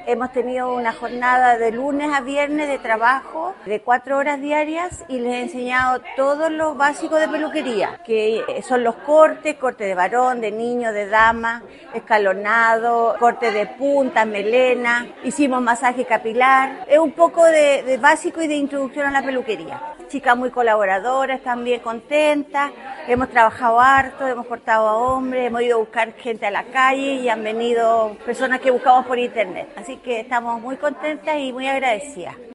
Hemos tenido una jornada de lunes a viernes de trabajo de 4 horas diarias y les he enseñado todo lo básico de peluquería, que son los cortes de varón, de niño, de dama, escalonado, corte de punta, melena, hicimos masaje capilar, es un poco de básico y de introducción a la peluquería. Chicas muy colaboradoras, están bien contentas, hemos trabajado harto, hemos cortado a hombres, hemos ido a buscar gente a la calle y han venido personas que buscamos por internet. Así que estamos muy contentas y muy agradecidas.